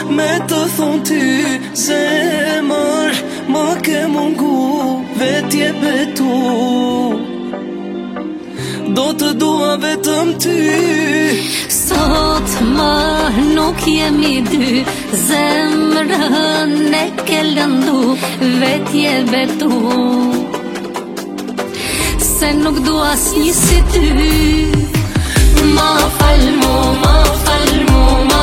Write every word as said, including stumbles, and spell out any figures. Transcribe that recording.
me të thon ty. Zemër, ma ke mungu, vetje betu. Do të dua vetëm ty. Sot më nuk jemi dy, zemrën e ke lëndu, vetje betu. Se nuk dua asnjë si ty. Ma fal mu, ma fal mu, ma